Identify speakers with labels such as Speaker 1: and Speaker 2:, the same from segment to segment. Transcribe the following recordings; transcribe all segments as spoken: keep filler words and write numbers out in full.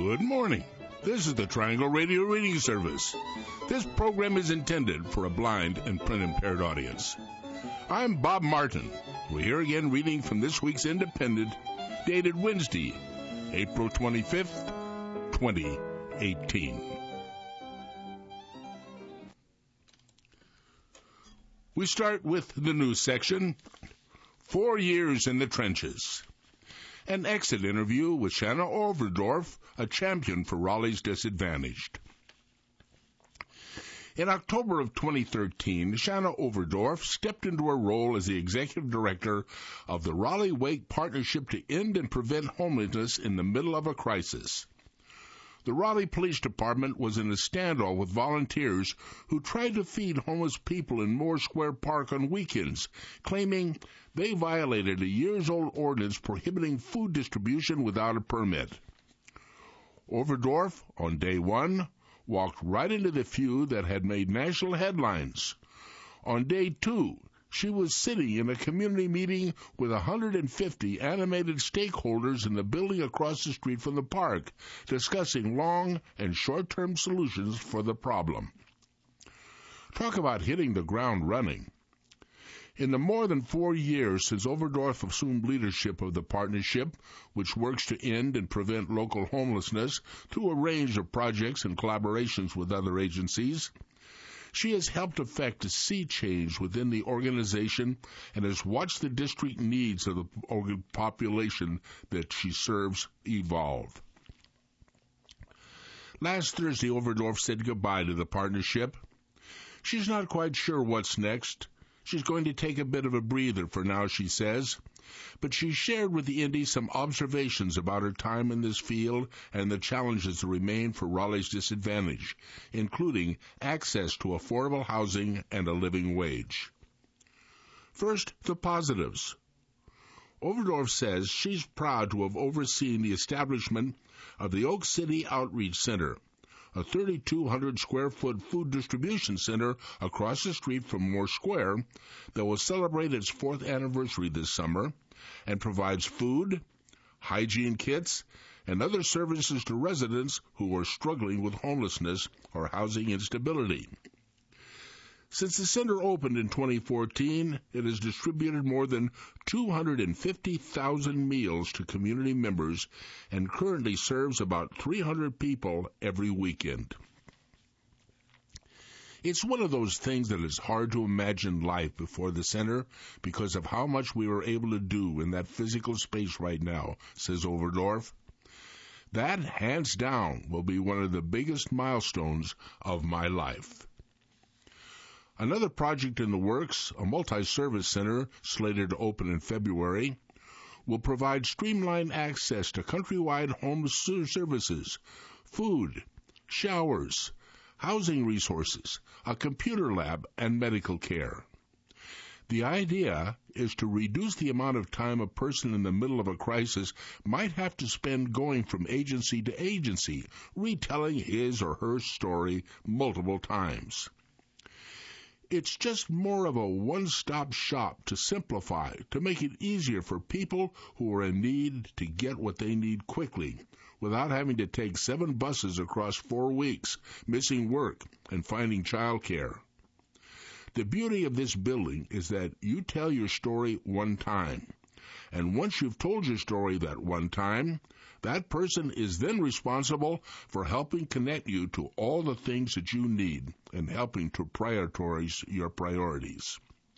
Speaker 1: Good morning. This is the Triangle Radio Reading Service. This program is intended for a blind and print-impaired audience. I'm Bob Martin. We're here again reading from this week's Independent, dated Wednesday, April twenty-fifth, twenty eighteen. We start with the news section, Four Years in the Trenches. An exit interview with Shanna Overdorf, a champion for Raleigh's disadvantaged. In October of twenty thirteen, Shanna Overdorf stepped into her role as the executive director of the Raleigh-Wake Partnership to End and Prevent Homelessness in the middle of a crisis. The Raleigh Police Department was in a standoff with volunteers who tried to feed homeless people in Moore Square Park on weekends, claiming they violated a years-old ordinance prohibiting food distribution without a permit. Overdorf, on day one, walked right into the feud that had made national headlines. On day two, she was sitting in a community meeting with one hundred fifty animated stakeholders in the building across the street from the park, discussing long and short-term solutions for the problem. Talk about hitting the ground running. In the more than four years since Overdorf assumed leadership of the partnership, which works to end and prevent local homelessness through a range of projects and collaborations with other agencies, she has helped effect a sea change within the organization and has watched the district needs of the population that she serves evolve. Last Thursday, Overdorf said goodbye to the partnership. She's not quite sure what's next. She's going to take a bit of a breather for now, she says, but she shared with the Indy some observations about her time in this field and the challenges that remain for Raleigh's disadvantage, including access to affordable housing and a living wage. First, the positives. Overdorf says she's proud to have overseen the establishment of the Oak City Outreach Center, a thirty-two hundred square foot food distribution center across the street from Moore Square that will celebrate its fourth anniversary this summer and provides food, hygiene kits, and other services to residents who are struggling with homelessness or housing instability. Since the center opened in twenty fourteen, it has distributed more than two hundred fifty thousand meals to community members and currently serves about three hundred people every weekend. It's one of those things that is hard to imagine life before the center because of how much we were able to do in that physical space right now, says Overdorf. That, hands down, will be one of the biggest milestones of my life. Another project in the works, a multi-service center slated to open in February, will provide streamlined access to countrywide home services, food, showers, housing resources, a computer lab, and medical care. The idea is to reduce the amount of time a person in the middle of a crisis might have to spend going from agency to agency, retelling his or her story multiple times. It's just more of a one-stop shop to simplify, to make it easier for people who are in need to get what they need quickly, without having to take seven buses across four weeks, missing work, and finding childcare. The beauty of this building is that you tell your story one time, and once you've told your story that one time, that person is then responsible for helping connect you to all the things that you need and helping to prioritize your priorities.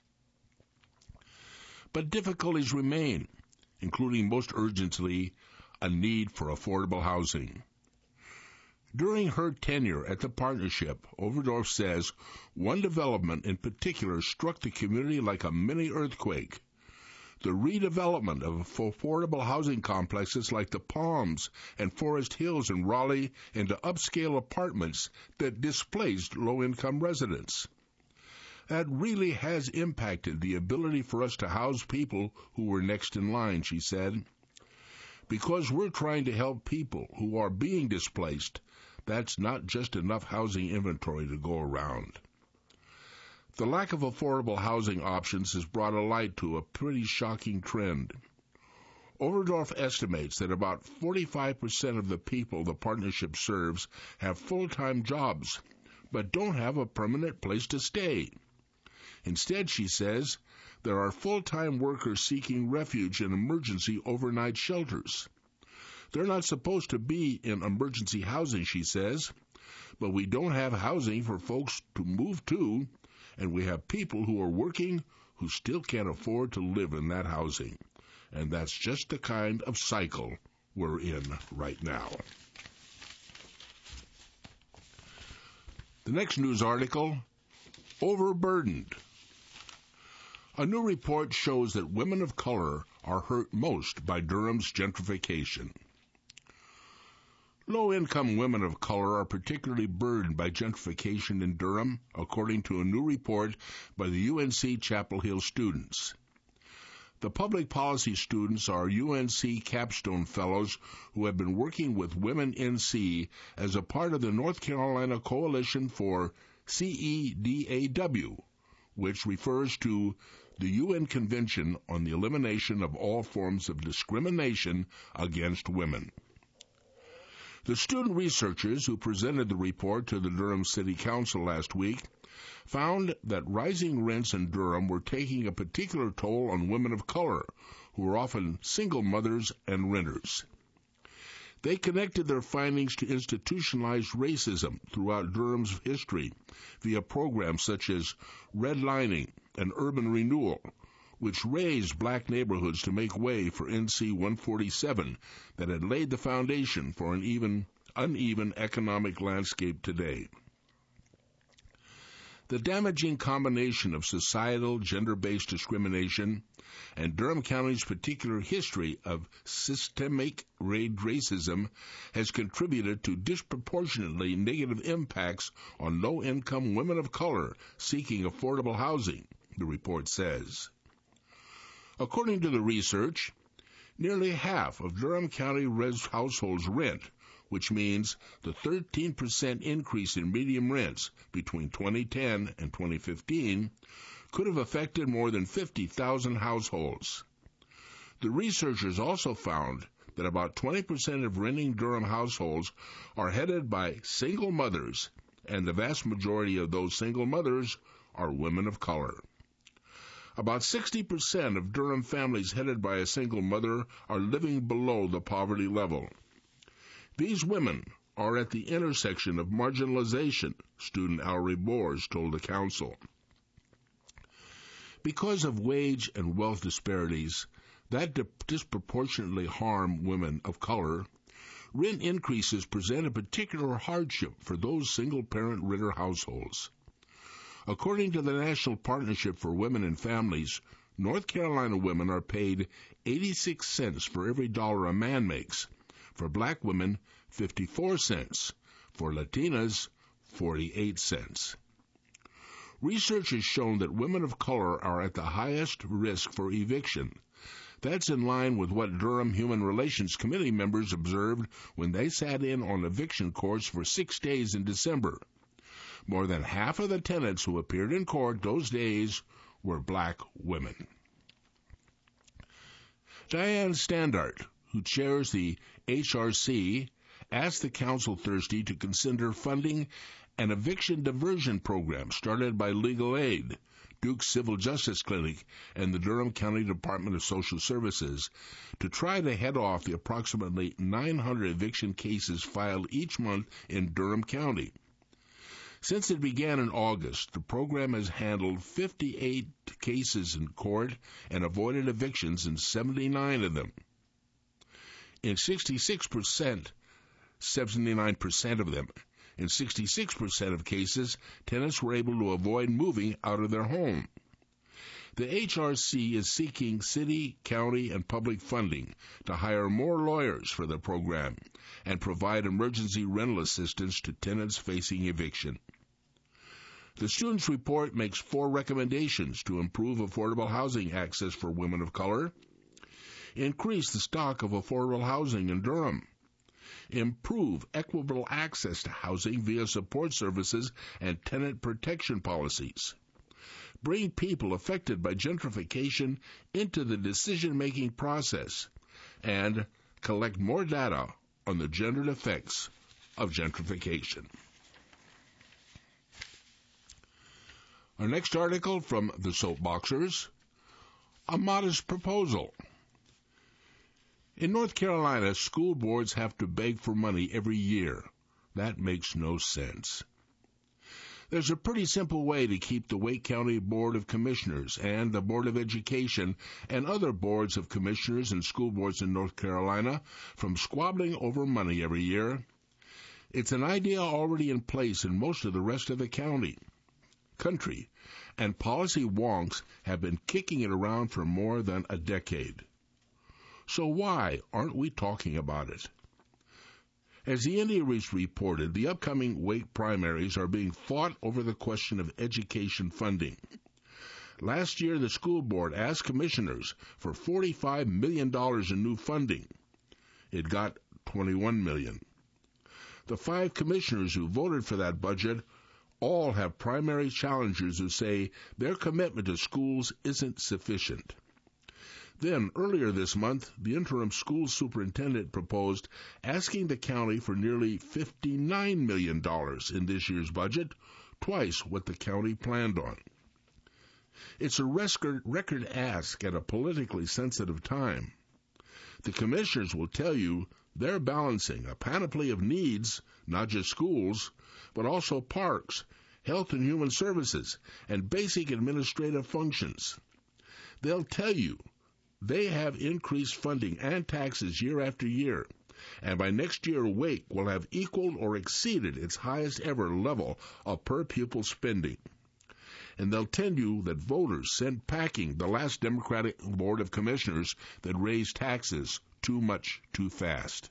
Speaker 1: But difficulties remain, including most urgently a need for affordable housing. During her tenure at the partnership, Overdorf says one development in particular struck the community like a mini earthquake. The redevelopment of affordable housing complexes like the Palms and Forest Hills in Raleigh into upscale apartments that displaced low-income residents. That really has impacted the ability for us to house people who were next in line, she said. Because we're trying to help people who are being displaced, that's not just enough housing inventory to go around. The lack of affordable housing options has brought a light to a pretty shocking trend. Overdorf estimates that about forty-five percent of the people the partnership serves have full-time jobs, but don't have a permanent place to stay. Instead, she says, there are full-time workers seeking refuge in emergency overnight shelters. They're not supposed to be in emergency housing, she says, but we don't have housing for folks to move to, and we have people who are working who still can't afford to live in that housing. And that's just the kind of cycle we're in right now. The next news article, overburdened. A new report shows that women of color are hurt most by Durham's gentrification. Low-income women of color are particularly burdened by gentrification in Durham, according to a new report by the U N C Chapel Hill students. The public policy students are U N C capstone fellows who have been working with Women N C as a part of the North Carolina Coalition for C E D A W, which refers to the U N Convention on the Elimination of All Forms of Discrimination Against Women. The student researchers who presented the report to the Durham City Council last week found that rising rents in Durham were taking a particular toll on women of color, who are often single mothers and renters. They connected their findings to institutionalized racism throughout Durham's history via programs such as redlining and urban renewal, which razed black neighborhoods to make way for N C one forty-seven that had laid the foundation for an even uneven economic landscape today. The damaging combination of societal gender-based discrimination and Durham County's particular history of systemic racism has contributed to disproportionately negative impacts on low-income women of color seeking affordable housing, the report says. According to the research, nearly half of Durham County res- households rent, which means the thirteen percent increase in median rents between twenty ten and twenty fifteen could have affected more than fifty thousand households. The researchers also found that about twenty percent of renting Durham households are headed by single mothers, and the vast majority of those single mothers are women of color. About sixty percent of Durham families headed by a single mother are living below the poverty level. These women are at the intersection of marginalization, student Alry Boers told the council. Because of wage and wealth disparities that di- disproportionately harm women of color, rent increases present a particular hardship for those single-parent renter households. According to the National Partnership for Women and Families, North Carolina women are paid eighty-six cents for every dollar a man makes. For black women, fifty-four cents. For Latinas, forty-eight cents. Research has shown that women of color are at the highest risk for eviction. That's in line with what Durham Human Relations Committee members observed when they sat in on eviction courts for six days in December. More than half of the tenants who appeared in court those days were black women. Diane Standart, who chairs the H R C, asked the council Thursday to consider funding an eviction diversion program started by Legal Aid, Duke's Civil Justice Clinic, and the Durham County Department of Social Services to try to head off the approximately nine hundred eviction cases filed each month in Durham County. Since it began in August, the program has handled fifty-eight cases in court and avoided evictions in seventy-nine of them. In sixty-six percent, seventy-nine percent of them, in sixty-six percent of cases, tenants were able to avoid moving out of their home. The H R C is seeking city, county, and public funding to hire more lawyers for the program and provide emergency rental assistance to tenants facing eviction. The students' report makes four recommendations to improve affordable housing access for women of color. Increase the stock of affordable housing in Durham. Improve equitable access to housing via support services and tenant protection policies. Bring people affected by gentrification into the decision-making process and collect more data on the gendered effects of gentrification. Our next article from the Soapboxers, a modest proposal. In North Carolina, school boards have to beg for money every year. That makes no sense. There's a pretty simple way to keep the Wake County Board of Commissioners and the Board of Education and other boards of commissioners and school boards in North Carolina from squabbling over money every year. It's an idea already in place in most of the rest of the county, country, and policy wonks have been kicking it around for more than a decade. So why aren't we talking about it? As the India Reach reported, the upcoming Wake primaries are being fought over the question of education funding. Last year, the school board asked commissioners for forty-five million dollars in new funding. It got twenty-one million dollars. The five commissioners who voted for that budget all have primary challengers who say their commitment to schools isn't sufficient. Then, earlier this month, the interim school superintendent proposed asking the county for nearly fifty-nine million dollars in this year's budget, twice what the county planned on. It's a record, record ask at a politically sensitive time. The commissioners will tell you they're balancing a panoply of needs, not just schools, but also parks, health and human services, and basic administrative functions. They'll tell you they have increased funding and taxes year after year, and by next year Wake will have equaled or exceeded its highest ever level of per-pupil spending. And they'll tell you that voters sent packing the last Democratic Board of Commissioners that raised taxes too much too fast.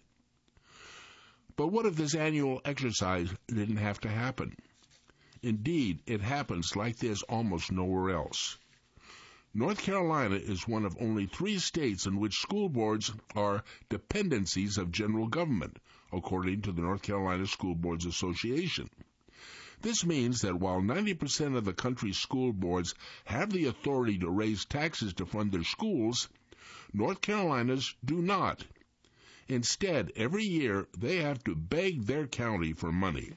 Speaker 1: But what if this annual exercise didn't have to happen? Indeed, it happens like this almost nowhere else. North Carolina is one of only three states in which school boards are dependencies of general government, according to the North Carolina School Boards Association. This means that while ninety percent of the country's school boards have the authority to raise taxes to fund their schools, North Carolina's do not. Instead, every year they have to beg their county for money.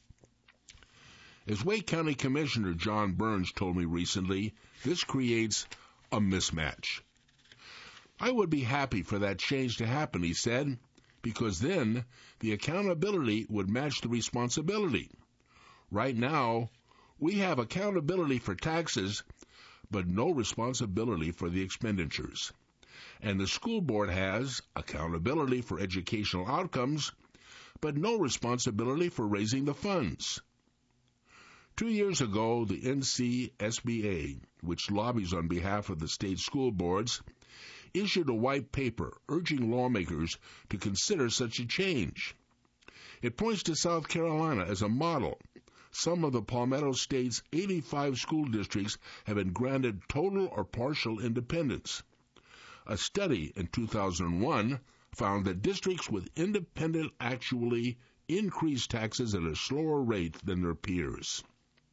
Speaker 1: As Wake County Commissioner John Burns told me recently, this creates a mismatch. I would be happy for that change to happen, he said, because then the accountability would match the responsibility. Right now, we have accountability for taxes, but no responsibility for the expenditures. And the school board has accountability for educational outcomes, but no responsibility for raising the funds. Two years ago, the N C S B A, which lobbies on behalf of the state school boards, issued a white paper urging lawmakers to consider such a change. It points to South Carolina as a model. Some of the Palmetto State's eighty-five school districts have been granted total or partial independence. A study in two thousand one found that districts with independent actually increased taxes at a slower rate than their peers.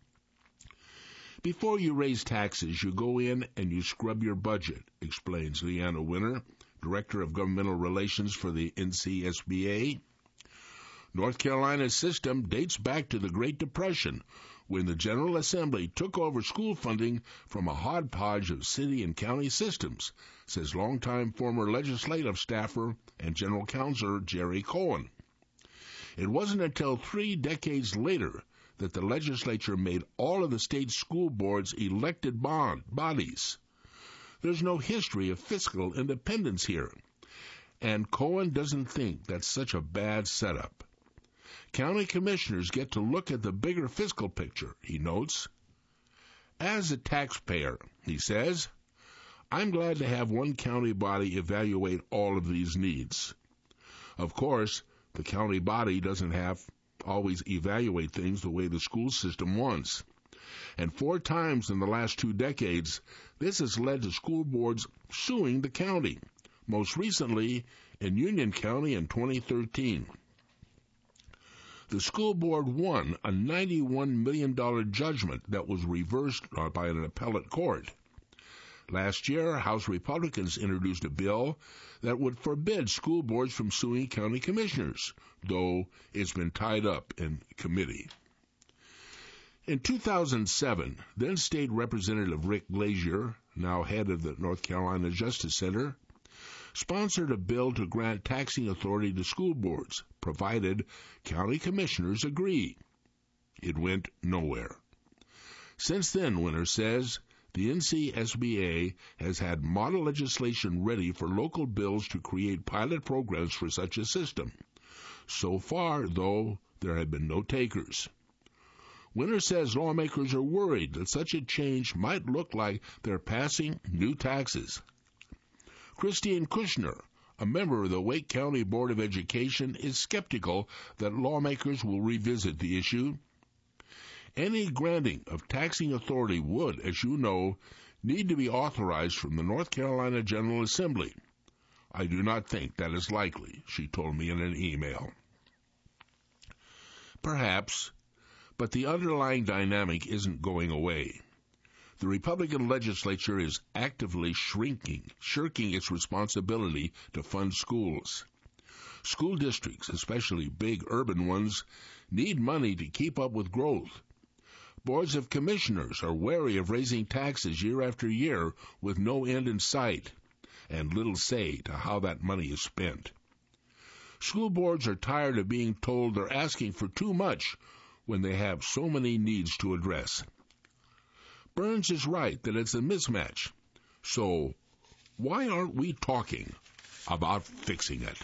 Speaker 1: Before you raise taxes, you go in and you scrub your budget, explains Leanna Winter, Director of Governmental Relations for the N C S B A. North Carolina's system dates back to the Great Depression, when the General Assembly took over school funding from a hodgepodge of city and county systems, says longtime former legislative staffer and general counsel Jerry Cohen. It wasn't until three decades later that the legislature made all of the state school boards elected bond bodies. There's no history of fiscal independence here, and Cohen doesn't think that's such a bad setup. County commissioners get to look at the bigger fiscal picture, he notes. As a taxpayer, he says, I'm glad to have one county body evaluate all of these needs. Of course, the county body doesn't have always evaluate things the way the school system wants. And four times in the last two decades, this has led to school boards suing the county, most recently in Union County in twenty thirteen. The school board won a ninety-one million dollars judgment that was reversed by an appellate court. Last year, House Republicans introduced a bill that would forbid school boards from suing county commissioners, though it's been tied up in committee. In two thousand seven, then State Representative Rick Glazier, now head of the North Carolina Justice Center, sponsored a bill to grant taxing authority to school boards, provided county commissioners agree. It went nowhere. Since then, Winter says, the N C S B A has had model legislation ready for local bills to create pilot programs for such a system. So far, though, there have been no takers. Winter says lawmakers are worried that such a change might look like they're passing new taxes. Christine Kushner, a member of the Wake County Board of Education, is skeptical that lawmakers will revisit the issue. Any granting of taxing authority would, as you know, need to be authorized from the North Carolina General Assembly. I do not think that is likely, she told me in an email. Perhaps, but the underlying dynamic isn't going away. The Republican legislature is actively shrinking, shirking its responsibility to fund schools. School districts, especially big urban ones, need money to keep up with growth. Boards of commissioners are wary of raising taxes year after year with no end in sight, and little say to how that money is spent. School boards are tired of being told they're asking for too much when they have so many needs to address. Burns is right that it's a mismatch. So why aren't we talking about fixing it?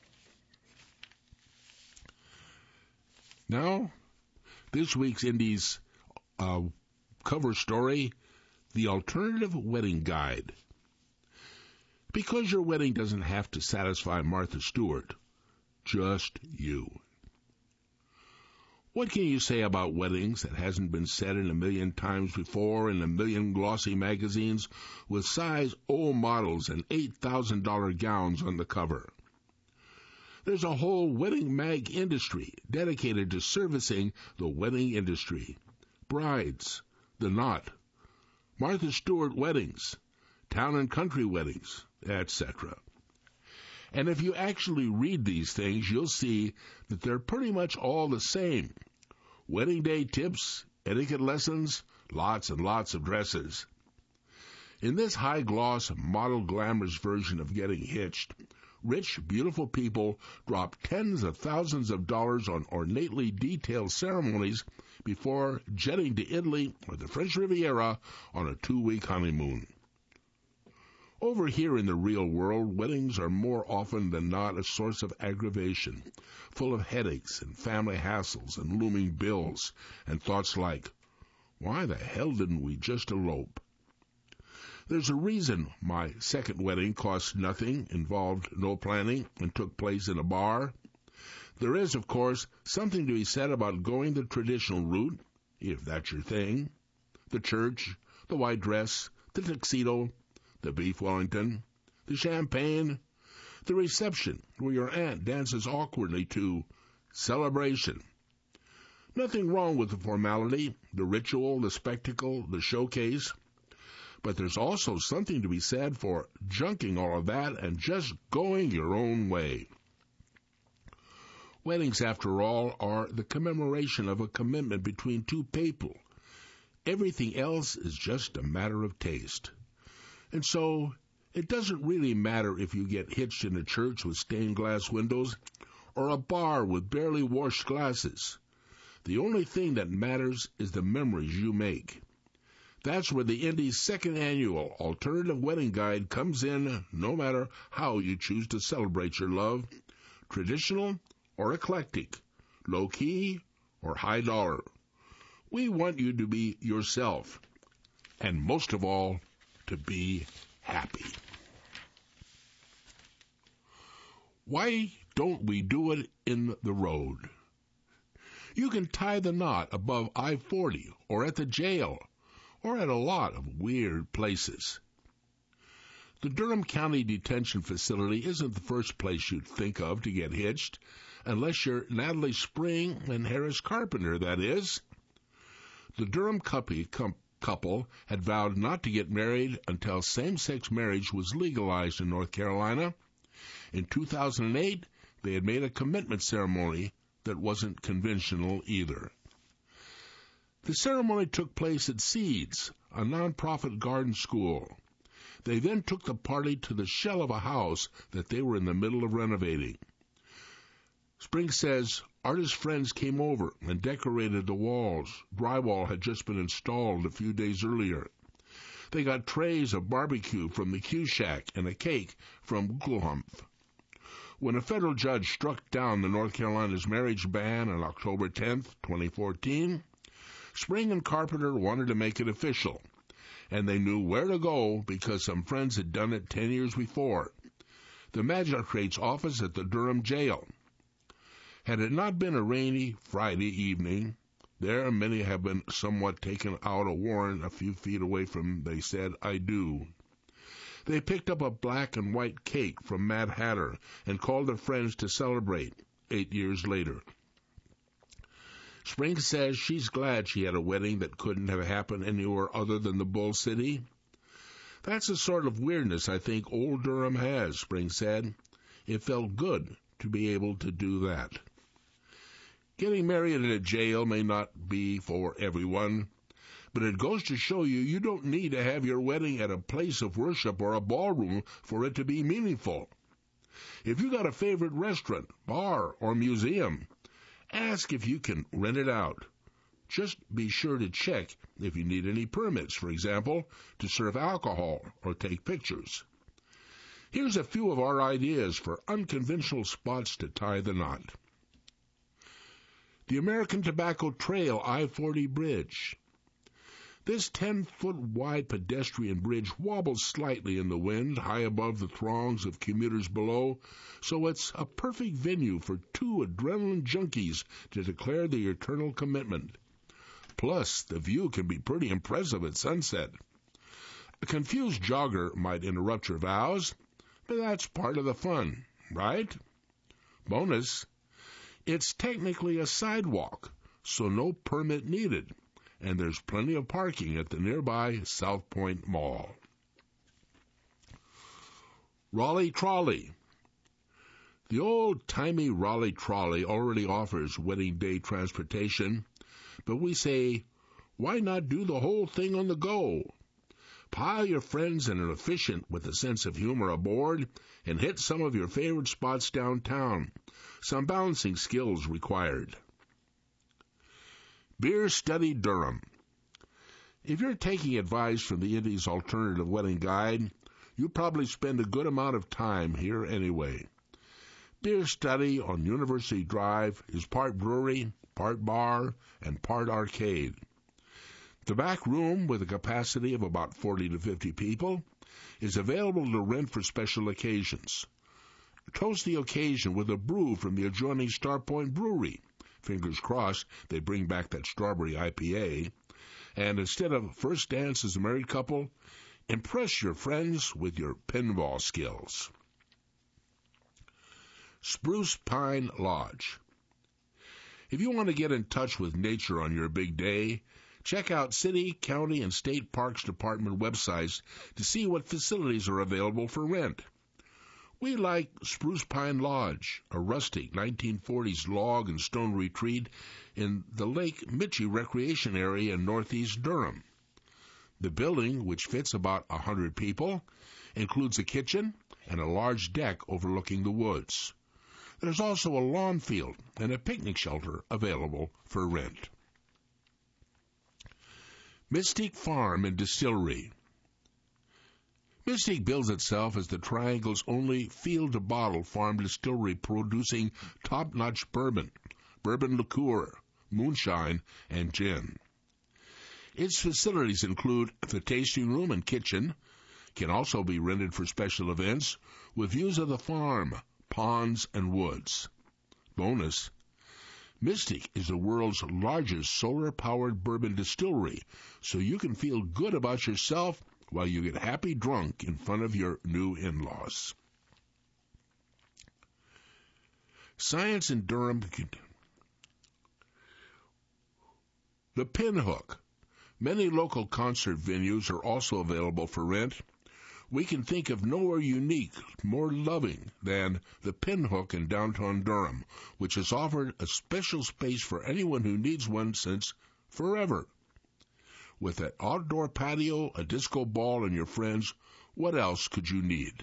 Speaker 1: Now, this week's Indies uh, cover story, The Alternative Wedding Guide. Because your wedding doesn't have to satisfy Martha Stewart, just you. What can you say about weddings that hasn't been said in a million times before in a million glossy magazines with size O models and eight thousand dollars gowns on the cover? There's a whole wedding mag industry dedicated to servicing the wedding industry. Brides, The Knot, Martha Stewart weddings, town and country weddings, et cetera. And if you actually read these things, you'll see that they're pretty much all the same. Wedding day tips, etiquette lessons, lots and lots of dresses. In this high-gloss, model glamorous version of getting hitched, rich, beautiful people drop tens of thousands of dollars on ornately detailed ceremonies before jetting to Italy or the French Riviera on a two-week honeymoon. Over here in the real world, weddings are more often than not a source of aggravation, full of headaches and family hassles and looming bills and thoughts like, why the hell didn't we just elope? There's a reason my second wedding cost nothing, involved no planning, and took place in a bar. There is, of course, something to be said about going the traditional route, if that's your thing. The church, the white dress, the tuxedo, the beef Wellington, the champagne, the reception where your aunt dances awkwardly to celebration. Nothing wrong with the formality, the ritual, the spectacle, the showcase. But there's also something to be said for junking all of that and just going your own way. Weddings, after all, are the commemoration of a commitment between two people. Everything else is just a matter of taste. And so, it doesn't really matter if you get hitched in a church with stained glass windows or a bar with barely washed glasses. The only thing that matters is the memories you make. That's where the Indy's second annual Alternative Wedding Guide comes in, no matter how you choose to celebrate your love, traditional or eclectic, low-key or high-dollar. We want you to be yourself, and most of all, to be happy. Why don't we do it in the road? You can tie the knot above I forty or at the jail or at a lot of weird places. The Durham County Detention Facility isn't the first place you'd think of to get hitched, unless you're Natalie Spring and Harris Carpenter, that is. The Durham Puppy, Com- couple had vowed not to get married until same-sex marriage was legalized in North Carolina. In two thousand eight, they had made a commitment ceremony that wasn't conventional either. The ceremony took place at Seeds, a nonprofit garden school. They then took the party to the shell of a house that they were in the middle of renovating. Spring says artist friends came over and decorated the walls. Drywall had just been installed a few days earlier. They got trays of barbecue from the Q Shack and a cake from Gluhumph. When a federal judge struck down the North Carolina's marriage ban on October tenth, twenty fourteen, Spring and Carpenter wanted to make it official, and they knew where to go because some friends had done it ten years before. The magistrate's office at the Durham jail. Had it not been a rainy Friday evening, there many have been somewhat taken out a warrant a few feet away from they said, "I do." They picked up a black and white cake from Mad Hatter and called their friends to celebrate eight years later. Spring says she's glad she had a wedding that couldn't have happened anywhere other than the Bull City. That's the sort of weirdness I think old Durham has, Spring said. It felt good to be able to do that. Getting married in a jail may not be for everyone, but it goes to show you you don't need to have your wedding at a place of worship or a ballroom for it to be meaningful. If you got a favorite restaurant, bar, or museum, ask if you can rent it out. Just be sure to check if you need any permits, for example, to serve alcohol or take pictures. Here's a few of our ideas for unconventional spots to tie the knot. The American Tobacco Trail I forty Bridge. This ten-foot wide pedestrian bridge wobbles slightly in the wind high above the throngs of commuters below, so it's a perfect venue for two adrenaline junkies to declare their eternal commitment. Plus, the view can be pretty impressive at sunset. A confused jogger might interrupt your vows, but that's part of the fun, right? Bonus, it's technically a sidewalk, so no permit needed, and there's plenty of parking at the nearby South Point Mall. Raleigh Trolley. The old-timey Raleigh Trolley already offers wedding day transportation, but we say, why not do the whole thing on the go? Pile your friends and an efficient with a sense of humor aboard and hit some of your favorite spots downtown. Some balancing skills required. Beer Study Durham. If you're taking advice from the Indies Alternative Wedding Guide, you probably spend a good amount of time here anyway. Beer Study on University Drive is part brewery, part bar, and part arcade. The back room, with a capacity of about forty to fifty people, is available to rent for special occasions. Toast the occasion with a brew from the adjoining Starpoint Brewery. Fingers crossed they bring back that strawberry I P A. And instead of first dance as a married couple, impress your friends with your pinball skills. Spruce Pine Lodge. If you want to get in touch with nature on your big day, check out city, county, and state parks department websites to see what facilities are available for rent. We like Spruce Pine Lodge, a rustic nineteen forties log and stone retreat in the Lake Mitchie Recreation Area in northeast Durham. The building, which fits about a hundred people, includes a kitchen and a large deck overlooking the woods. There's also a lawn field and a picnic shelter available for rent. Mystique Farm and Distillery. Mystique bills itself as the Triangle's only field-to-bottle farm distillery producing top-notch bourbon, bourbon liqueur, moonshine, and gin. Its facilities include the tasting room and kitchen, can also be rented for special events, with views of the farm, ponds, and woods. Bonus, Mystique is the world's largest solar-powered bourbon distillery, so you can feel good about yourself while you get happy drunk in front of your new in-laws. Science in Durham. The Pinhook. Many local concert venues are also available for rent. We can think of nowhere unique, more loving than the Pinhook in downtown Durham, which has offered a special space for anyone who needs one since forever. With an outdoor patio, a disco ball, and your friends, what else could you need?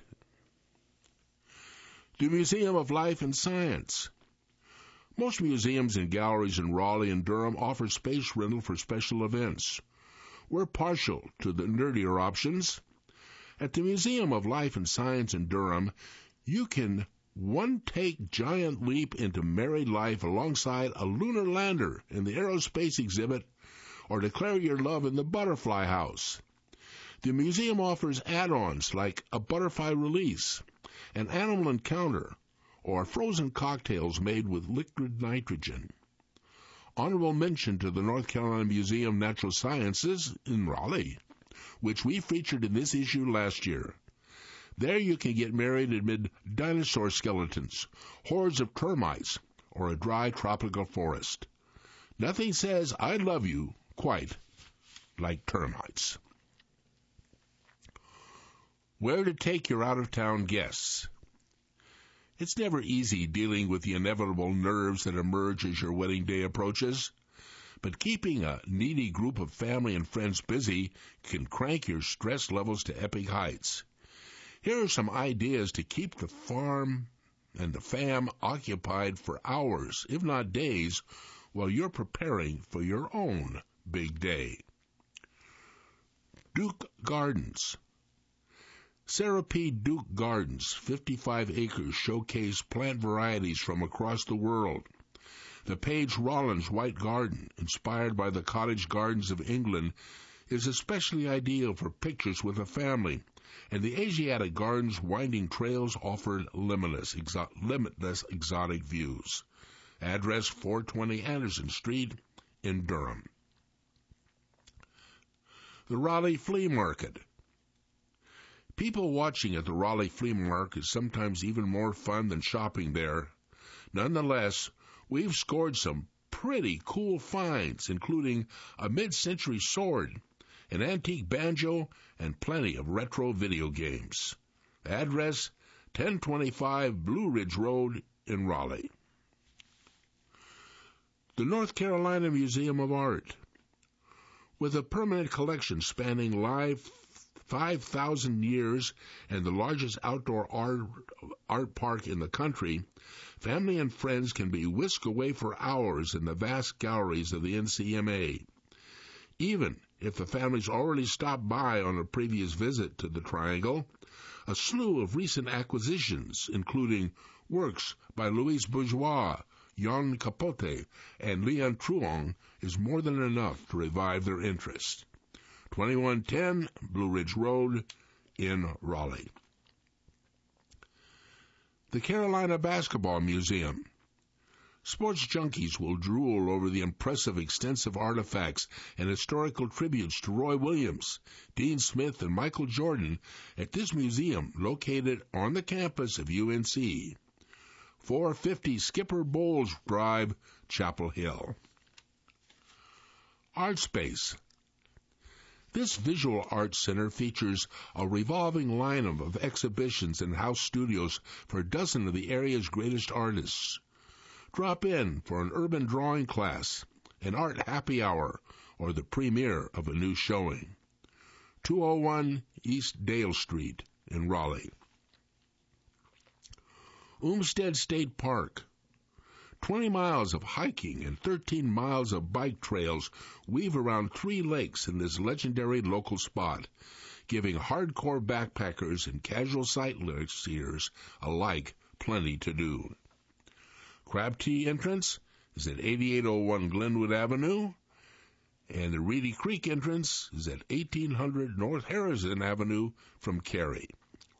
Speaker 1: The Museum of Life and Science. Most museums and galleries in Raleigh and Durham offer space rental for special events. We're partial to the nerdier options. At the Museum of Life and Science in Durham, you can one-take giant leap into married life alongside a lunar lander in the aerospace exhibit, or declare your love in the butterfly house. The museum offers add-ons like a butterfly release, an animal encounter, or frozen cocktails made with liquid nitrogen. Honorable mention to the North Carolina Museum of Natural Sciences in Raleigh, which we featured in this issue last year. There you can get married amid dinosaur skeletons, hordes of termites, or a dry tropical forest. Nothing says I love you quite like termites. Where to take your out-of-town guests. It's never easy dealing with the inevitable nerves that emerge as your wedding day approaches, but keeping a needy group of family and friends busy can crank your stress levels to epic heights. Here are some ideas to keep the farm and the fam occupied for hours, if not days, while you're preparing for your own big day. Duke Gardens. Sarah P. Duke Gardens, fifty-five acres, showcase plant varieties from across the world. The Page Rollins White Garden, inspired by the cottage gardens of England, is especially ideal for pictures with a family, and the Asiatic Gardens winding trails offer limitless, exo- limitless exotic views. Address four twenty Anderson Street in Durham. The Raleigh Flea Market. People watching at the Raleigh Flea Market is sometimes even more fun than shopping there. Nonetheless, we've scored some pretty cool finds, including a mid-century sword, an antique banjo, and plenty of retro video games. Address ten twenty-five Blue Ridge Road in Raleigh. The North Carolina Museum of Art. With a permanent collection spanning live five thousand years and the largest outdoor art, art park in the country, family and friends can be whisked away for hours in the vast galleries of the N C M A. Even if the family's already stopped by on a previous visit to the Triangle, a slew of recent acquisitions, including works by Louise Bourgeois, Jan Capote, and Leon Truong, is more than enough to revive their interest. twenty-one ten Blue Ridge Road in Raleigh. The Carolina Basketball Museum. Sports junkies will drool over the impressive extensive artifacts and historical tributes to Roy Williams, Dean Smith, and Michael Jordan at this museum located on the campus of U N C. four fifty Skipper Bowles Drive, Chapel Hill. Art Space. This visual arts center features a revolving lineup of exhibitions and house studios for a dozen of the area's greatest artists. Drop in for an urban drawing class, an art happy hour, or the premiere of a new showing. two oh one East Dale Street in Raleigh. Olmsted State Park. Twenty miles of hiking and thirteen miles of bike trails weave around three lakes in this legendary local spot, giving hardcore backpackers and casual sightseers alike plenty to do. Crab Tea entrance is at eighty-eight oh one Glenwood Avenue, and the Reedy Creek entrance is at eighteen hundred North Harrison Avenue from Cary.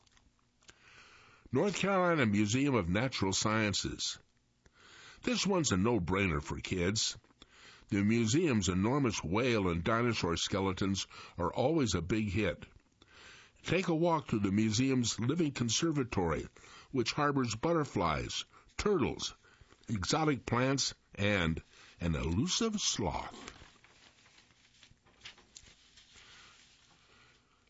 Speaker 1: North Carolina Museum of Natural Sciences. This one's a no-brainer for kids. The museum's enormous whale and dinosaur skeletons are always a big hit. Take a walk through the museum's living conservatory, which harbors butterflies, turtles, exotic plants, and an elusive sloth.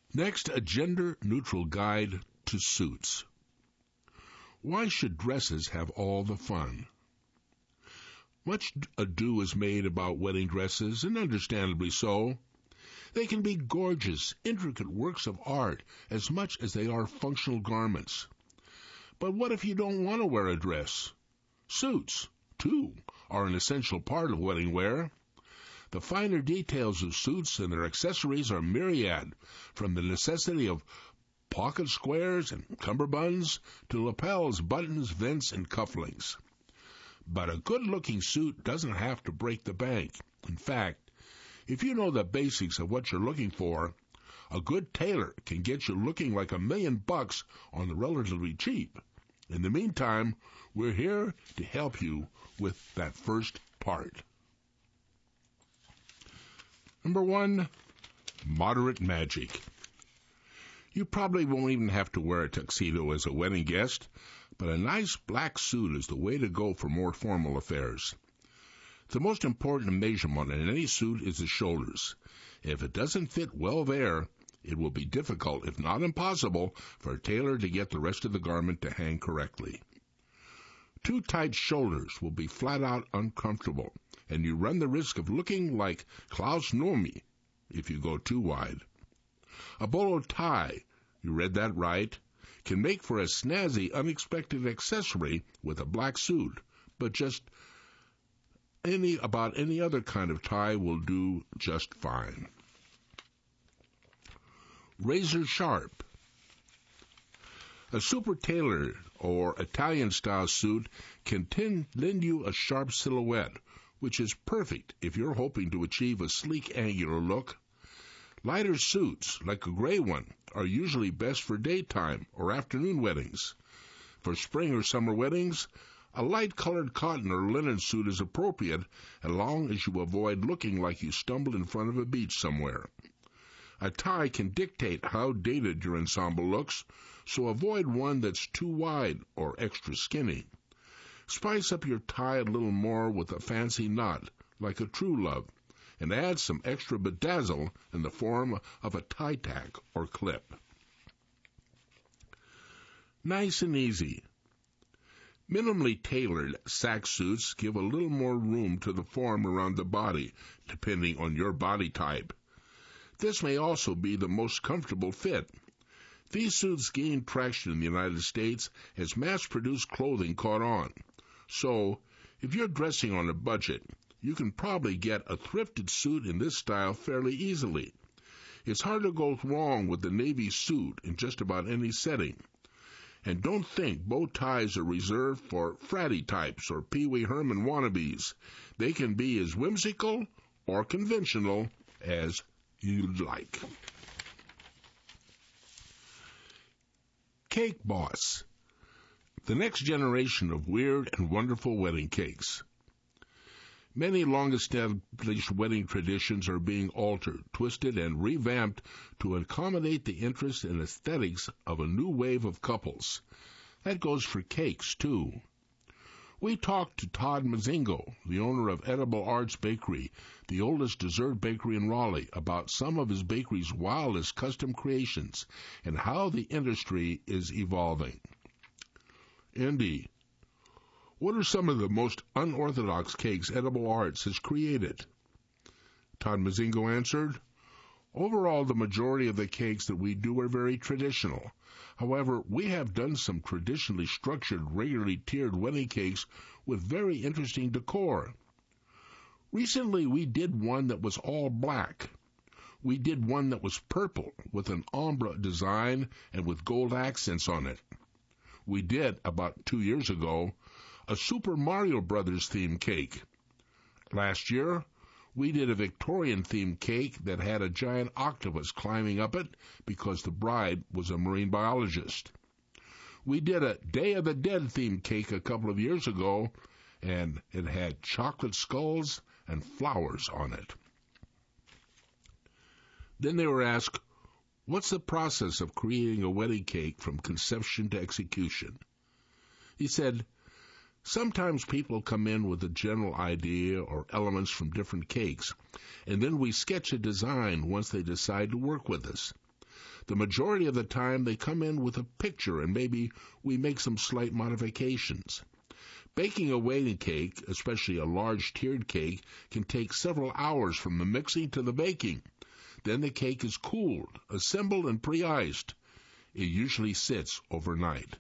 Speaker 1: Next, a gender-neutral guide to suits. Why should dresses have all the fun? Much ado is made about wedding dresses, and understandably so. They can be gorgeous, intricate works of art as much as they are functional garments. But what if you don't want to wear a dress? Suits, too, are an essential part of wedding wear. The finer details of suits and their accessories are myriad, from the necessity of pocket squares and cummerbunds to lapels, buttons, vents, and cufflinks. But a good-looking suit doesn't have to break the bank. In fact, if you know the basics of what you're looking for, a good tailor can get you looking like a million bucks on the relatively cheap. In the meantime, we're here to help you with that first part. Number one, moderate magic. You probably won't even have to wear a tuxedo as a wedding guest, but a nice black suit is the way to go for more formal affairs. The most important measurement in any suit is the shoulders. If it doesn't fit well there, it will be difficult, if not impossible, for a tailor to get the rest of the garment to hang correctly. Too tight shoulders will be flat-out uncomfortable, and you run the risk of looking like Klaus Nomi if you go too wide. A bolo tie, you read that right, can make for a snazzy, unexpected accessory with a black suit, but just any about any other kind of tie will do just fine. Razor sharp. A super tailored or Italian-style suit can tend, lend you a sharp silhouette, which is perfect if you're hoping to achieve a sleek, angular look. Lighter suits, like a gray one, are usually best for daytime or afternoon weddings. For spring or summer weddings, a light-colored cotton or linen suit is appropriate as long as you avoid looking like you stumbled in front of a beach somewhere. A tie can dictate how dated your ensemble looks, so avoid one that's too wide or extra skinny. Spice up your tie a little more with a fancy knot, like a true love, and add some extra bedazzle in the form of a tie tack or clip. Nice and easy. Minimally tailored sack suits give a little more room to the form around the body, depending on your body type. This may also be the most comfortable fit. These suits gained traction in the United States as mass-produced clothing caught on. So, if you're dressing on a budget, you can probably get a thrifted suit in this style fairly easily. It's hard to go wrong with the navy suit in just about any setting. And don't think bow ties are reserved for fratty types or Pee Wee Herman wannabes. They can be as whimsical or conventional as you'd like. Cake Boss. The next generation of weird and wonderful wedding cakes. Many long-established wedding traditions are being altered, twisted, and revamped to accommodate the interest and aesthetics of a new wave of couples. That goes for cakes, too. We talked to Todd Mazingo, the owner of Edible Arts Bakery, the oldest dessert bakery in Raleigh, about some of his bakery's wildest custom creations and how the industry is evolving. Andy, what are some of the most unorthodox cakes Edible Arts has created? Todd Mazingo answered, Overall, the majority of the cakes that we do are very traditional. However, we have done some traditionally structured, regularly tiered wedding cakes with very interesting decor. Recently, we did one that was all black. We did one that was purple with an ombre design and with gold accents on it. We did, about two years ago, a Super Mario Brothers themed cake. Last year, we did a Victorian-themed cake that had a giant octopus climbing up it because the bride was a marine biologist. We did a Day of the Dead-themed cake a couple of years ago, and it had chocolate skulls and flowers on it. Then they were asked, what's the process of creating a wedding cake from conception to execution? He said, Sometimes people come in with a general idea or elements from different cakes, and then we sketch a design once they decide to work with us. The majority of the time they come in with a picture and maybe we make some slight modifications. Baking a wedding cake, especially a large tiered cake, can take several hours from the mixing to the baking. Then the cake is cooled, assembled, and pre-iced. It usually sits overnight.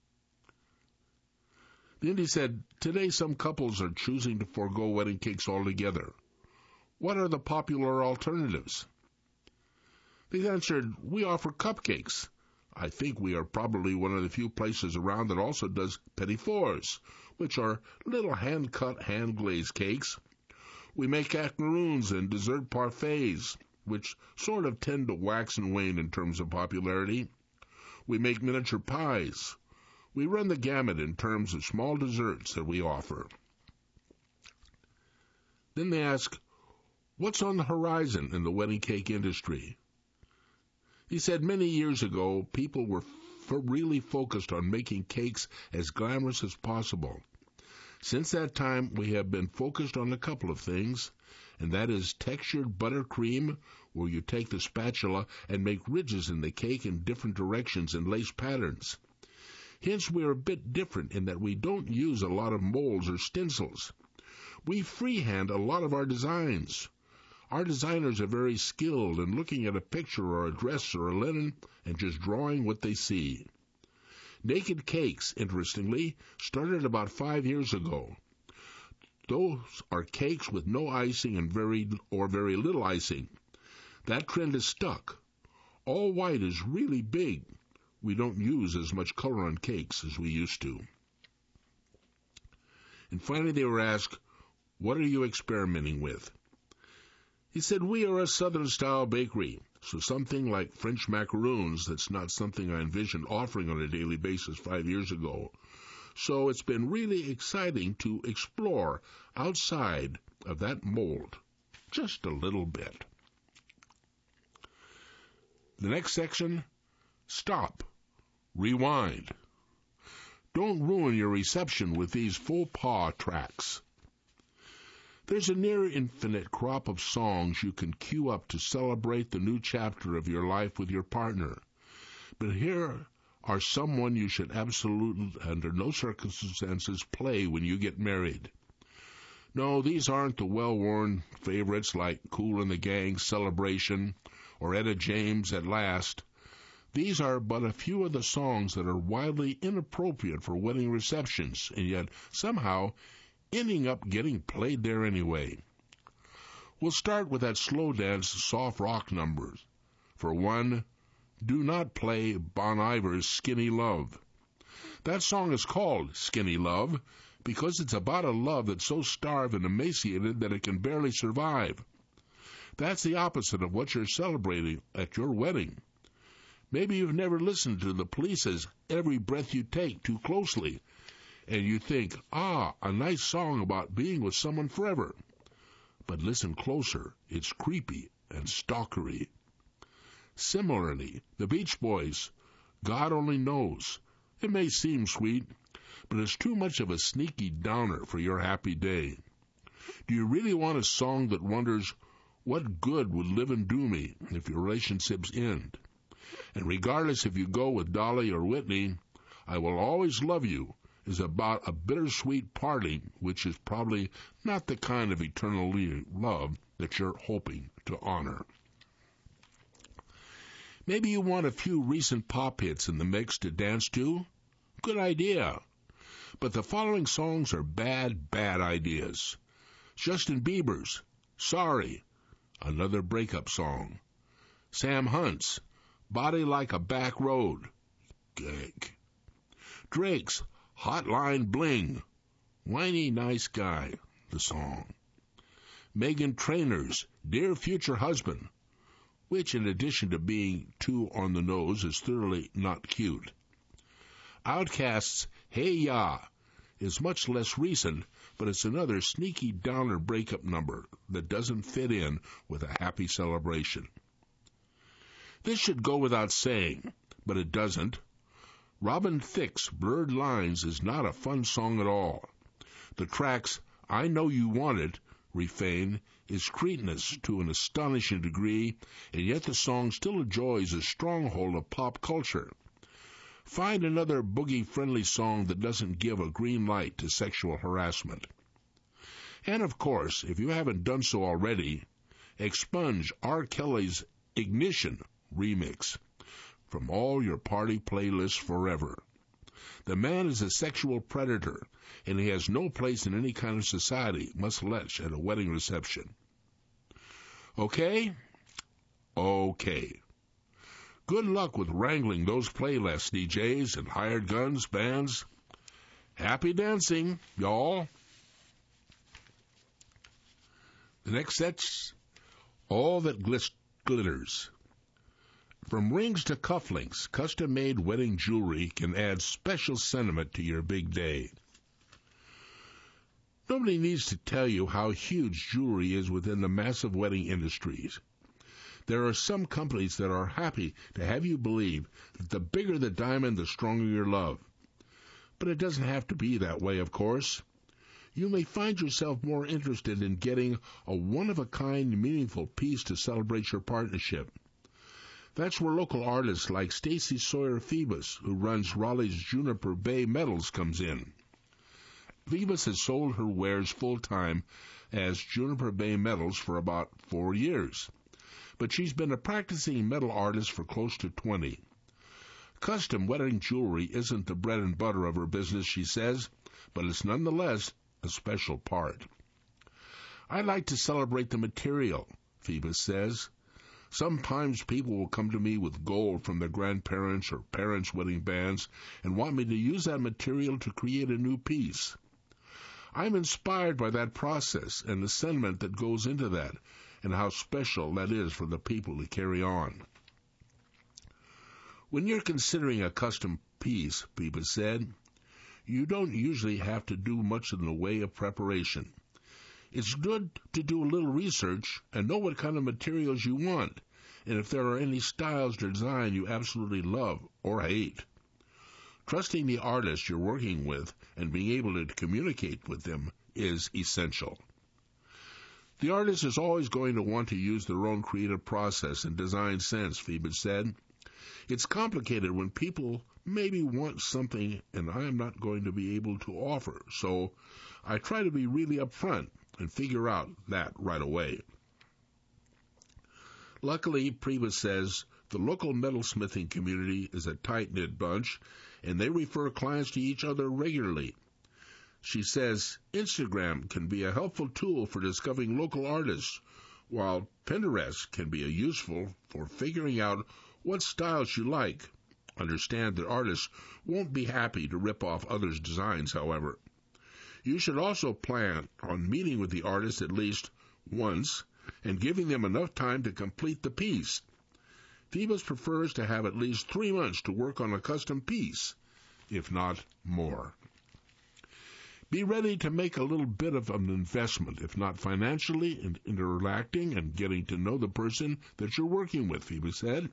Speaker 1: Then he said, today some couples are choosing to forego wedding cakes altogether. What are the popular alternatives? They answered, we offer cupcakes. I think we are probably one of the few places around that also does petit fours, which are little hand-cut, hand-glazed cakes. We make macaroons and dessert parfaits, which sort of tend to wax and wane in terms of popularity. We make miniature pies. We run the gamut in terms of small desserts that we offer. Then they ask, what's on the horizon in the wedding cake industry? He said many years ago, people were f- really focused on making cakes as glamorous as possible. Since that time, we have been focused on a couple of things, and that is textured buttercream, where you take the spatula and make ridges in the cake in different directions and lace patterns. Hence, we are a bit different in that we don't use a lot of molds or stencils. We freehand a lot of our designs. Our designers are very skilled in looking at a picture or a dress or a linen and just drawing what they see. Naked cakes, interestingly, started about five years ago. Those are cakes with no icing and very or very little icing. That trend is stuck. All white is really big. We don't use as much color on cakes as we used to. And finally they were asked, what are you experimenting with? He said, we are a Southern-style bakery, so something like French macaroons, that's not something I envisioned offering on a daily basis five years ago. So it's been really exciting to explore outside of that mold, just a little bit. The next section, stop, rewind. Don't ruin your reception with these faux pas tracks. There's a near-infinite crop of songs you can cue up to celebrate the new chapter of your life with your partner. But here are someone you should absolutely, under no circumstances, play when you get married. No, these aren't the well-worn favorites like Kool and the Gang, Celebration, or Etta James, At Last. These are but a few of the songs that are wildly inappropriate for wedding receptions, and yet somehow ending up getting played there anyway. We'll start with that slow dance soft rock numbers. For one, do not play Bon Iver's Skinny Love. That song is called Skinny Love because it's about a love that's so starved and emaciated that it can barely survive. That's the opposite of what you're celebrating at your wedding. Maybe you've never listened to the Police's Every Breath You Take too closely, and you think, ah, a nice song about being with someone forever. But listen closer, it's creepy and stalkery. Similarly, the Beach Boys, God Only Knows. It may seem sweet, but it's too much of a sneaky downer for your happy day. Do you really want a song that wonders, what good would live and do me if your relationships end? And regardless if you go with Dolly or Whitney, I Will Always Love You is about a bittersweet parting, which is probably not the kind of eternal love that you're hoping to honor. Maybe you want a few recent pop hits in the mix to dance to? Good idea. But the following songs are bad, bad ideas. Justin Bieber's Sorry, another breakup song. Sam Hunt's Body Like a Back Road. Gag. Drake's Hotline Bling, Whiny Nice Guy, the song. Meghan Trainor's Dear Future Husband, which in addition to being too on the nose is thoroughly not cute. Outkast's Hey Ya is much less recent, but it's another sneaky downer breakup number that doesn't fit in with a happy celebration. This should go without saying, but it doesn't. Robin Thicke's Blurred Lines is not a fun song at all. The tracks I Know You Want It refrain is cretinous to an astonishing degree, and yet the song still enjoys a stronghold of pop culture. Find another boogie-friendly song that doesn't give a green light to sexual harassment. And of course, if you haven't done so already, expunge R. Kelly's Ignition remix from all your party playlists forever. The man is a sexual predator, and he has no place in any kind of society, much less at a wedding reception. Okay? Okay. Good luck with wrangling those playlists, D Js and hired guns, bands. Happy dancing, y'all. The next set's All That Glis- Glitters. From rings to cufflinks, custom-made wedding jewelry can add special sentiment to your big day. Nobody needs to tell you how huge jewelry is within the massive wedding industries. There are some companies that are happy to have you believe that the bigger the diamond, the stronger your love. But it doesn't have to be that way, of course. You may find yourself more interested in getting a one-of-a-kind, meaningful piece to celebrate your partnership. That's where local artists like Stacy Sawyer Phoebus, who runs Raleigh's Juniper Bay Metals, comes in. Phoebus has sold her wares full-time as Juniper Bay Metals for about four years, but she's been a practicing metal artist for close to twenty. Custom wedding jewelry isn't the bread and butter of her business, she says, but it's nonetheless a special part. I like to celebrate the material, Phoebus says. Sometimes people will come to me with gold from their grandparents or parents' wedding bands and want me to use that material to create a new piece. I'm inspired by that process and the sentiment that goes into that and how special that is for the people to carry on. When you're considering a custom piece, Phoebus said, you don't usually have to do much in the way of preparation. It's good to do a little research and know what kind of materials you want, and if there are any styles or design you absolutely love or hate. Trusting the artist you're working with and being able to communicate with them is essential. The artist is always going to want to use their own creative process and design sense, Phoebus said. It's complicated when people maybe want something and I am not going to be able to offer, so I try to be really upfront and figure out that right away. Luckily, Phoebus says, the local metalsmithing community is a tight-knit bunch, and they refer clients to each other regularly. She says Instagram can be a helpful tool for discovering local artists, while Pinterest can be a useful for figuring out what styles you like. Understand that artists won't be happy to rip off others' designs, however. You should also plan on meeting with the artist at least once and giving them enough time to complete the piece. Phoebus prefers to have at least three months to work on a custom piece, if not more. Be ready to make a little bit of an investment, if not financially, in interacting and getting to know the person that you're working with, Phoebus said.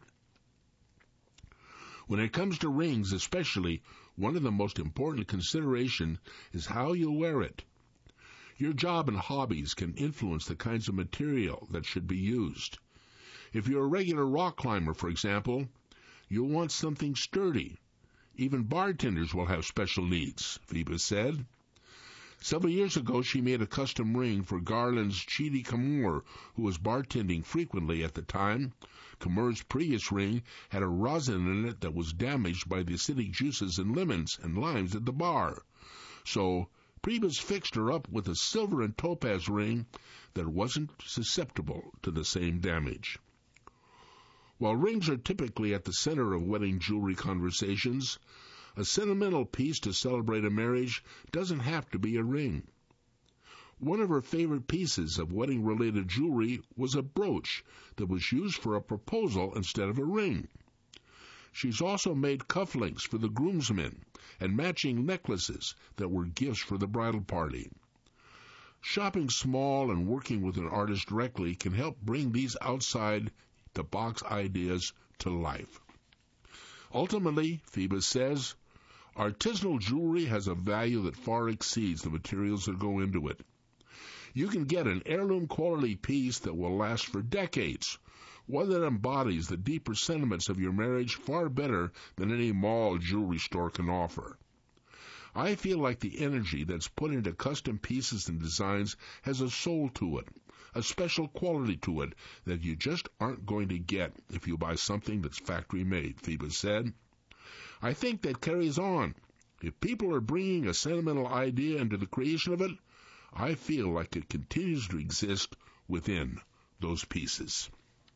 Speaker 1: When it comes to rings especially, one of the most important considerations is how you wear it. Your job and hobbies can influence the kinds of material that should be used. If you're a regular rock climber, for example, you'll want something sturdy. Even bartenders will have special needs, Phoebus said. Several years ago, she made a custom ring for Garland's Chidi Kamur, who was bartending frequently at the time. Kamur's previous ring had a rosin in it that was damaged by the acidic juices in lemons and limes at the bar. So Phoebus fixed her up with a silver and topaz ring that wasn't susceptible to the same damage. While rings are typically at the center of wedding jewelry conversations, a sentimental piece to celebrate a marriage doesn't have to be a ring. One of her favorite pieces of wedding-related jewelry was a brooch that was used for a proposal instead of a ring. She's also made cufflinks for the groomsmen and matching necklaces that were gifts for the bridal party. Shopping small and working with an artist directly can help bring these outside-the-box ideas to life. Ultimately, Phoebus says, artisanal jewelry has a value that far exceeds the materials that go into it. You can get an heirloom quality piece that will last for decades, one that embodies the deeper sentiments of your marriage far better than any mall jewelry store can offer. I feel like the energy that's put into custom pieces and designs has a soul to it, a special quality to it that you just aren't going to get if you buy something that's factory made, Phoebus said. I think that carries on. If people are bringing a sentimental idea into the creation of it, I feel like it continues to exist within those pieces.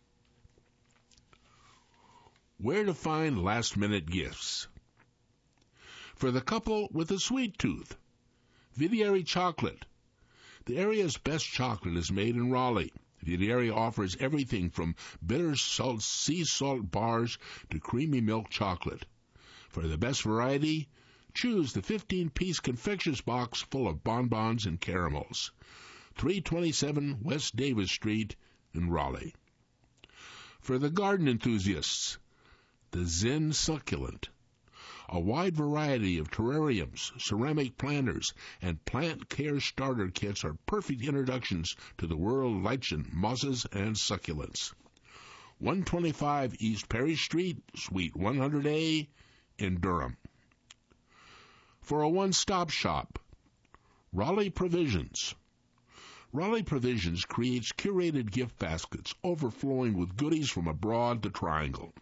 Speaker 1: Where to find last-minute gifts? For the couple with a sweet tooth, Vidieri Chocolate. The area's best chocolate is made in Raleigh. Vidieri offers everything from bitter salt sea salt bars to creamy milk chocolate. For the best variety, choose the fifteen-piece confections box full of bonbons and caramels. three twenty-seven West Davis Street in Raleigh. For the garden enthusiasts, the Zen Succulent. A wide variety of terrariums, ceramic planters, and plant care starter kits are perfect introductions to the world of lichen, mosses, and succulents. one twenty-five East Perry Street, Suite one hundred A in Durham. For a one-stop shop, Raleigh Provisions. Raleigh Provisions creates curated gift baskets overflowing with goodies from abroad the Triangle.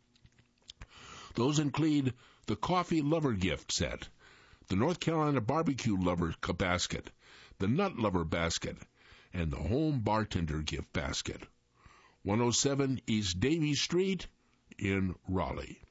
Speaker 1: Those include the Coffee Lover Gift Set, the North Carolina Barbecue Lover Basket, the Nut Lover Basket, and the Home Bartender Gift Basket. one oh seven East Davie Street in Raleigh.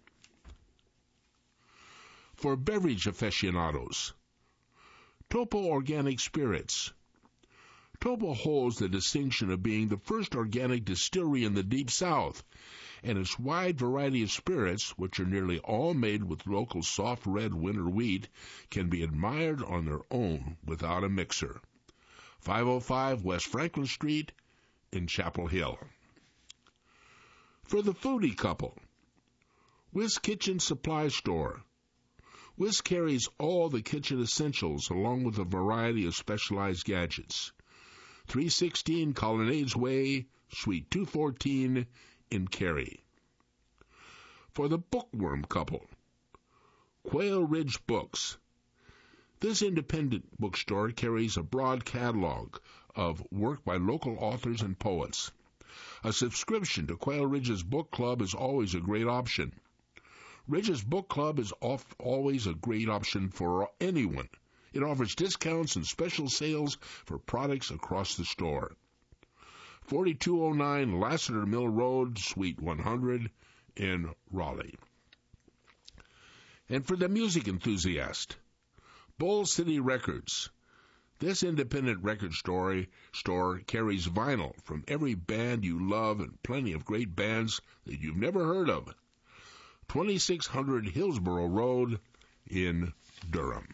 Speaker 1: For beverage aficionados, Topo Organic Spirits. Topo holds the distinction of being the first organic distillery in the Deep South, and its wide variety of spirits, which are nearly all made with local soft red winter wheat, can be admired on their own without a mixer. five oh five West Franklin Street in Chapel Hill. For the foodie couple, Whisk Kitchen Supply Store. Whisk carries all the kitchen essentials along with a variety of specialized gadgets. three sixteen Colonnades Way, Suite two fourteen in Cary. For the bookworm couple, Quail Ridge Books. This independent bookstore carries a broad catalog of work by local authors and poets. A subscription to Quail Ridge's book club is always a great option. Ridge's Book Club is off, always a great option for anyone. It offers discounts and special sales for products across the store. forty-two oh nine Lassiter Mill Road, Suite one hundred in Raleigh. And for the music enthusiast, Bull City Records. This independent record store, store carries vinyl from every band you love and plenty of great bands that you've never heard of. twenty-six hundred Hillsborough Road in Durham.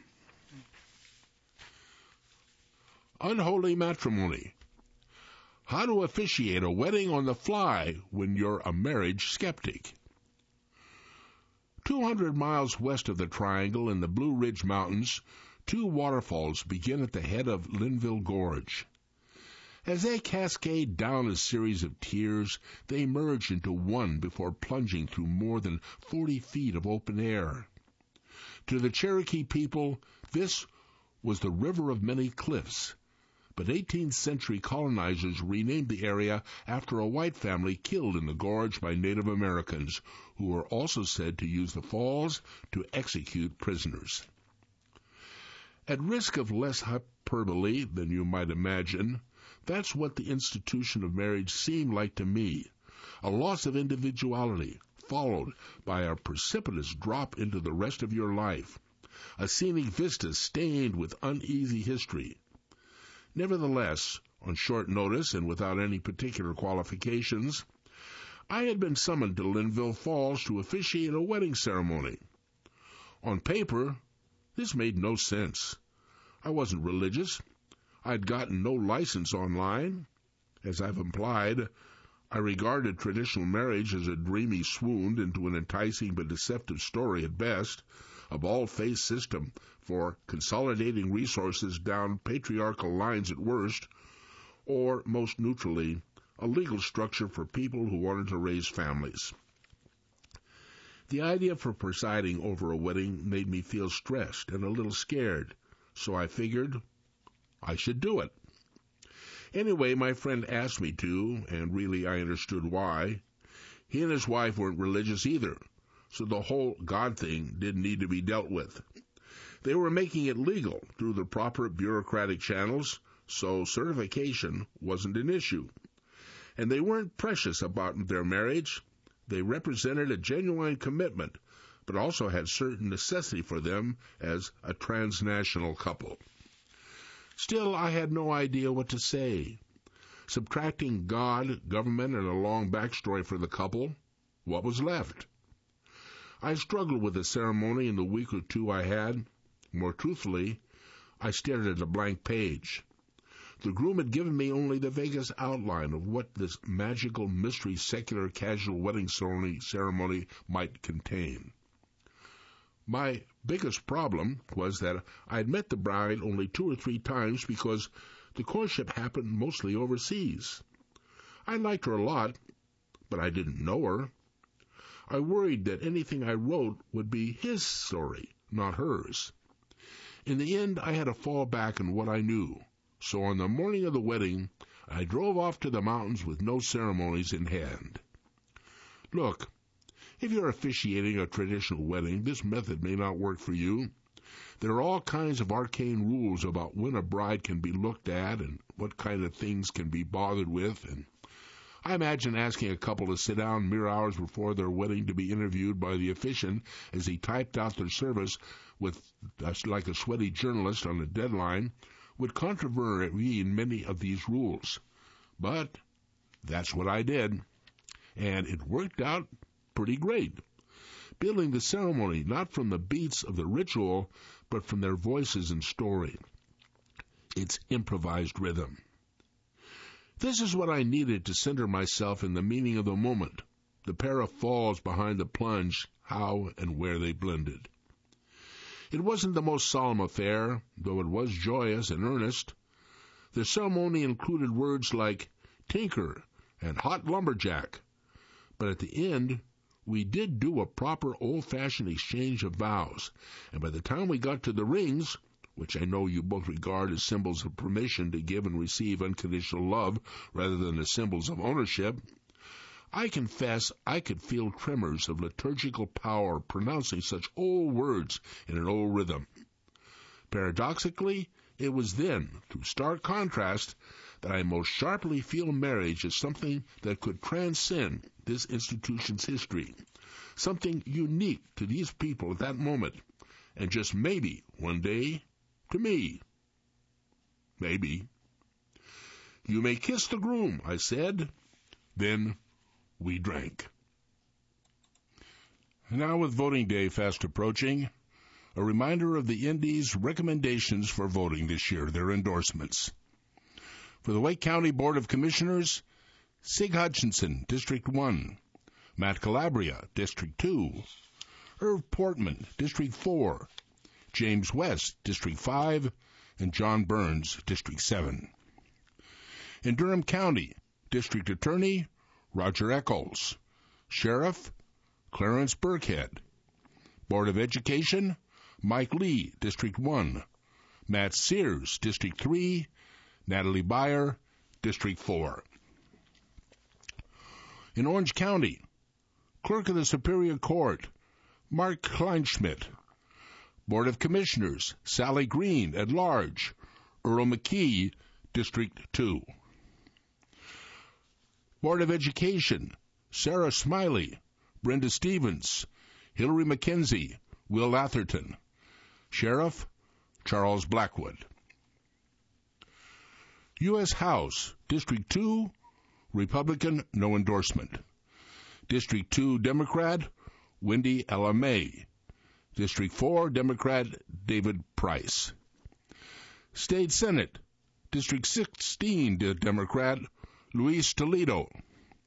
Speaker 1: Unholy Matrimony. How to officiate a wedding on the fly when you're a marriage skeptic. two hundred miles west of the Triangle in the Blue Ridge Mountains, two waterfalls begin at the head of Linville Gorge. As they cascade down a series of tiers, they merge into one before plunging through more than forty feet of open air. To the Cherokee people, this was the River of Many Cliffs, but eighteenth century colonizers renamed the area after a white family killed in the gorge by Native Americans, who were also said to use the falls to execute prisoners. At risk of less hyperbole than you might imagine, that's what the institution of marriage seemed like to me, a loss of individuality, followed by a precipitous drop into the rest of your life, a scenic vista stained with uneasy history. Nevertheless, on short notice and without any particular qualifications, I had been summoned to Linville Falls to officiate a wedding ceremony. On paper, this made no sense. I wasn't religious. I'd gotten no license online. As I've implied, I regarded traditional marriage as a dreamy swoon into an enticing but deceptive story at best, a bald-faced system for consolidating resources down patriarchal lines at worst, or, most neutrally, a legal structure for people who wanted to raise families. The idea for presiding over a wedding made me feel stressed and a little scared, so I figured I should do it. Anyway, my friend asked me to, and really I understood why. He and his wife weren't religious either, so the whole God thing didn't need to be dealt with. They were making it legal through the proper bureaucratic channels, so certification wasn't an issue. And they weren't precious about their marriage. They represented a genuine commitment, but also had certain necessity for them as a transnational couple. Still, I had no idea what to say. Subtracting God, government, and a long backstory for the couple, what was left? I struggled with the ceremony in the week or two I had. More truthfully, I stared at a blank page. The groom had given me only the vaguest outline of what this magical mystery secular casual wedding ceremony, ceremony might contain. My biggest problem was that I had met the bride only two or three times because the courtship happened mostly overseas. I liked her a lot, but I didn't know her. I worried that anything I wrote would be his story, not hers. In the end, I had to fall back on what I knew. So on the morning of the wedding, I drove off to the mountains with no ceremonies in hand. Look, if you're officiating a traditional wedding, this method may not work for you. There are all kinds of arcane rules about when a bride can be looked at and what kind of things can be bothered with. And I imagine asking a couple to sit down mere hours before their wedding to be interviewed by the officiant as he typed out their service with like a sweaty journalist on a deadline would contravene many of these rules. But that's what I did, and it worked out pretty great, building the ceremony not from the beats of the ritual, but from their voices and story. It's improvised rhythm. This is what I needed to center myself in the meaning of the moment, the pair of falls behind the plunge, how and where they blended. It wasn't the most solemn affair, though it was joyous and earnest. The ceremony included words like tinker and hot lumberjack, but at the end, we did do a proper old-fashioned exchange of vows, and by the time we got to the rings, which I know you both regard as symbols of permission to give and receive unconditional love rather than as symbols of ownership, I confess I could feel tremors of liturgical power pronouncing such old words in an old rhythm. Paradoxically, it was then, through stark contrast, that I most sharply feel marriage as something that could transcend this institution's history, something unique to these people at that moment, and just maybe, one day, to me. Maybe. You may kiss the groom, I said. Then we drank. Now, with voting day fast approaching, a reminder of the Indies' recommendations for voting this year, their endorsements. For the Wake County Board of Commissioners, Sig Hutchinson, District one, Matt Calabria, District two, Irv Portman, District four, James West, District five, and John Burns, District seven. In Durham County, District Attorney, Roger Eccles. Sheriff, Clarence Burkhead. Board of Education, Mike Lee, District one. Matt Sears, District three. Natalie Byer, District four. In Orange County, Clerk of the Superior Court, Mark Kleinschmidt. Board of Commissioners, Sally Green, at large. Earl McKee, District two. Board of Education, Sarah Smiley, Brenda Stevens, Hillary McKenzie, Will Atherton. Sheriff, Charles Blackwood. U S House, District two, Republican, no endorsement. District two, Democrat, Wendy Ella May. District four, Democrat, David Price. State Senate, District sixteen, Democrat, Luis Toledo.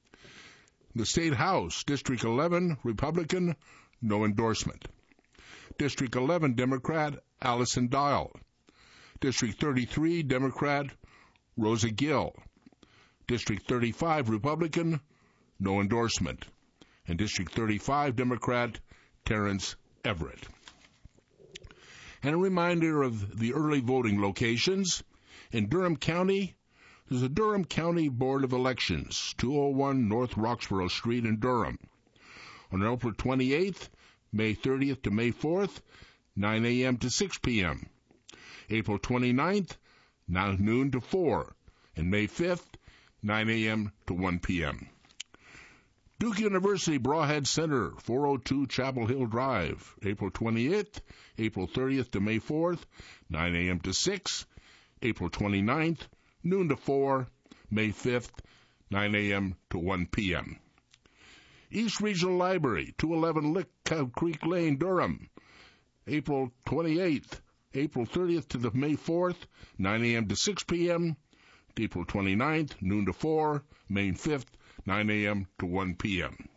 Speaker 1: The State House, District eleven, Republican, no endorsement. District eleven, Democrat, Allison Dial. District thirty-three, Democrat, Rosa Gill. District thirty-five, Republican, no endorsement. And District thirty-five, Democrat, Terrence Everett. And a reminder of the early voting locations. In Durham County, there's a Durham County Board of Elections, two oh one North Roxborough Street in Durham. On April twenty-eighth, May thirtieth to May fourth, nine a.m. to six p.m. April twenty-ninth, noon to four. And May fifth, nine a.m. to one p.m. Duke University Brawhead Center, four oh two Chapel Hill Drive, April twenty-eighth, April thirtieth to May fourth, nine a.m. to six. April twenty-ninth, noon to four. May fifth, nine a.m. to one p.m. East Regional Library, two eleven Lick Creek Lane, Durham, April twenty-eighth, April thirtieth to the May fourth, nine a.m. to six p.m. April twenty-ninth, noon to four. May fifth, nine a.m. to one p.m.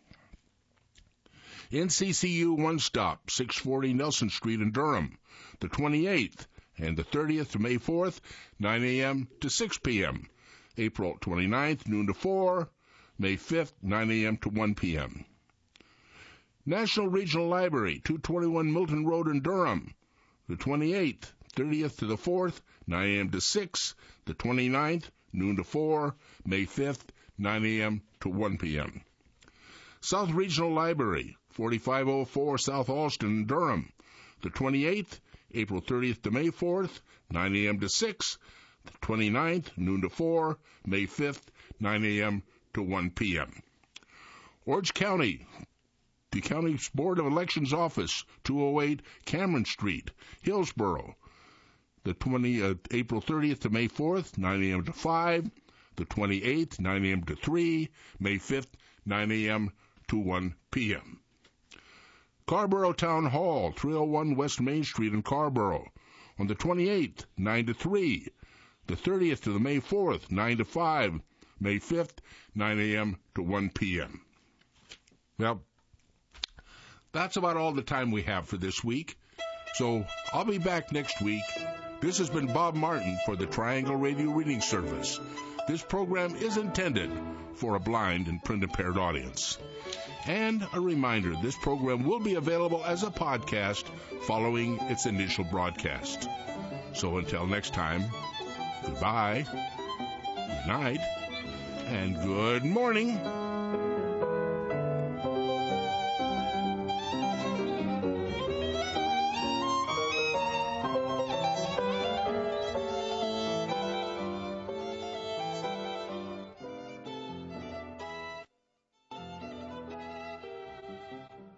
Speaker 1: N C C U One Stop, six forty Nelson Street in Durham, the twenty-eighth and the thirtieth to May fourth, nine a.m. to six p.m. April twenty-ninth, noon to four. May fifth, nine a.m. to one p.m. National Regional Library, two twenty-one Milton Road in Durham, the twenty-eighth, thirtieth to the fourth, nine a.m. to six. The twenty-ninth, noon to four. May fifth, nine a.m. to one p.m. South Regional Library, forty-five oh four South Alston, Durham, the twenty-eighth, April thirtieth to May fourth, nine a.m. to six. The twenty-ninth, noon to four. May fifth, nine a.m. to one p.m. Orange County, the County Board of Elections Office, two oh eight Cameron Street, Hillsborough, the twenty, uh, April thirtieth to May fourth, nine a.m. to five. The twenty-eighth, nine a.m. to three. May fifth, nine a.m. to one p.m. Carrboro Town Hall, three oh one West Main Street in Carrboro, on the twenty-eighth, nine to three. The thirtieth to the May fourth, nine to five. May fifth, nine a.m. to one p.m. Well, that's about all the time we have for this week. So I'll be back next week. This has been Bob Martin for the Triangle Radio Reading Service. This program is intended for a blind and print-impaired audience. And a reminder, this program will be available as a podcast following its initial broadcast. So until next time, goodbye, good night, and good morning.